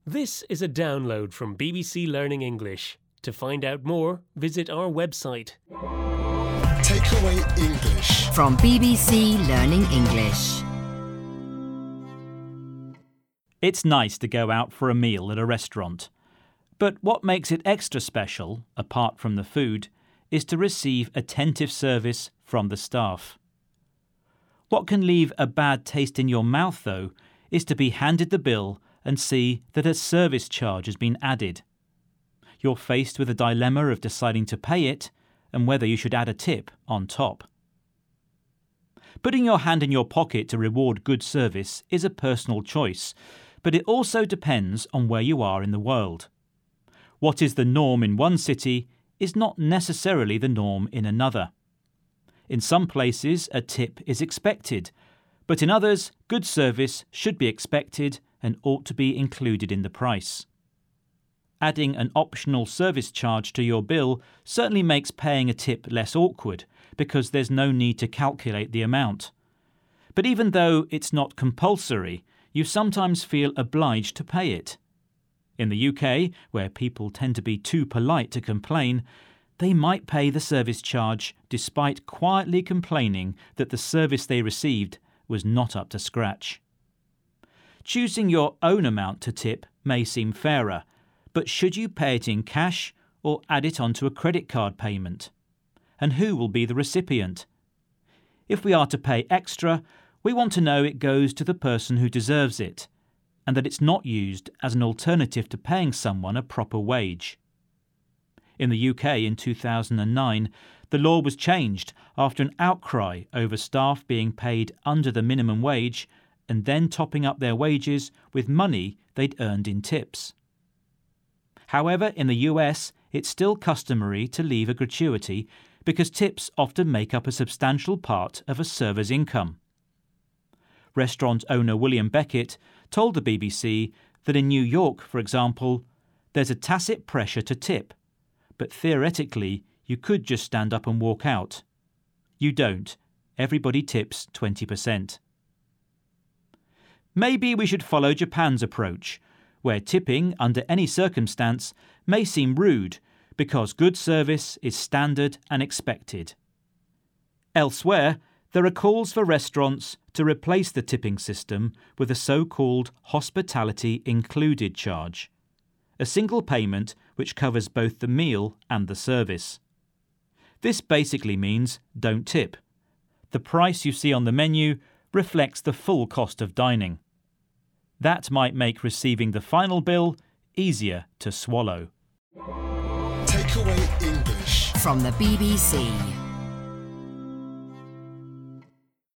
This is a download from BBC Learning English. To find out more, visit our website. Takeaway English from BBC Learning English. It's nice to go out for a meal at a restaurant. But what makes it extra special, apart from the food, is to receive attentive service from the staff. What can leave a bad taste in your mouth, though, is to be handed the bill and see that a service charge has been added. You're faced with a dilemma of deciding to pay it and whether you should add a tip on top. Putting your hand in your pocket to reward good service is a personal choice, but it also depends on where you are in the world. What is the norm in one city is not necessarily the norm in another. In some places, a tip is expected, but in others, good service should be expected and ought to be included in the price. Adding an optional service charge to your bill certainly makes paying a tip less awkward because there's no need to calculate the amount. But even though it's not compulsory, you sometimes feel obliged to pay it. In the UK, where people tend to be too polite to complain, they might pay the service charge despite quietly complaining that the service they received was not up to scratch. Choosing your own amount to tip may seem fairer, but should you pay it in cash or add it onto a credit card payment? And who will be the recipient? If we are to pay extra, we want to know it goes to the person who deserves it, and that it's not used as an alternative to paying someone a proper wage. In the UK in 2009, the law was changed after an outcry over staff being paid under the minimum wage and then topping up their wages with money they'd earned in tips. However, in the US, it's still customary to leave a gratuity because tips often make up a substantial part of a server's income. Restaurant owner William Beckett told the BBC that in New York, for example, there's a tacit pressure to tip, but theoretically you could just stand up and walk out. You don't. Everybody tips 20%. Maybe we should follow Japan's approach, where tipping under any circumstance may seem rude because good service is standard and expected. Elsewhere, there are calls for restaurants to replace the tipping system with a so-called hospitality included charge, a single payment which covers both the meal and the service. This basically means don't tip. The price you see on the menu reflects the full cost of dining. That might make receiving the final bill easier to swallow. Takeaway English from the BBC.